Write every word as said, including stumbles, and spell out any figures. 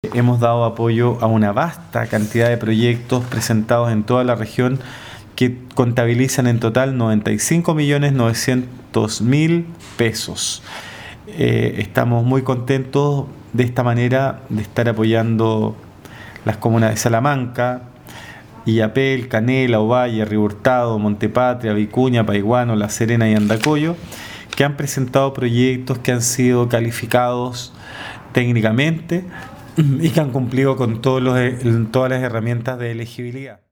Hemos dado apoyo a una vasta cantidad de proyectos presentados en toda la región que contabilizan en total noventa y cinco millones novecientos mil pesos. Eh, estamos muy contentos de esta manera de estar apoyando las comunas de Salamanca, Illapel, Canela, Ovalle, Río Hurtado, Montepatria, Vicuña, Paiguano, La Serena y Andacollo, que han presentado proyectos que han sido calificados técnicamente y que han cumplido con todos los, todas las herramientas de elegibilidad.